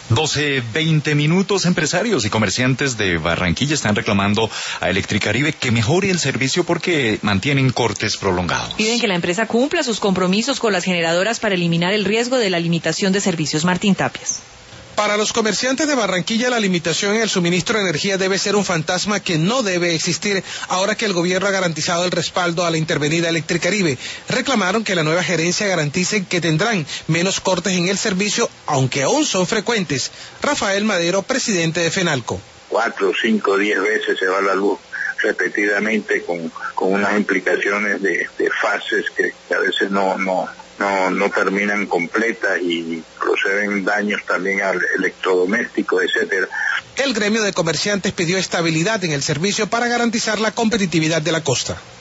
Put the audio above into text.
12:20. Empresarios y comerciantes de Barranquilla están reclamando a Electricaribe que mejore el servicio porque mantienen cortes prolongados. Piden que la empresa cumpla sus compromisos con las generadoras para eliminar el riesgo de la limitación de servicios. Martín Tapias. Para los comerciantes de Barranquilla, la limitación en el suministro de energía debe ser un fantasma que no debe existir ahora que el gobierno ha garantizado el respaldo a la intervenida Electricaribe. Reclamaron que la nueva gerencia garantice que tendrán menos cortes en el servicio, aunque aún son frecuentes. Rafael Madero, presidente de FENALCO. 4, 5, 10 veces se va la luz repetidamente con unas implicaciones de fases que a veces no terminan completas y proceden daños también al electrodoméstico, etcétera. El gremio de comerciantes pidió estabilidad en el servicio para garantizar la competitividad de la costa.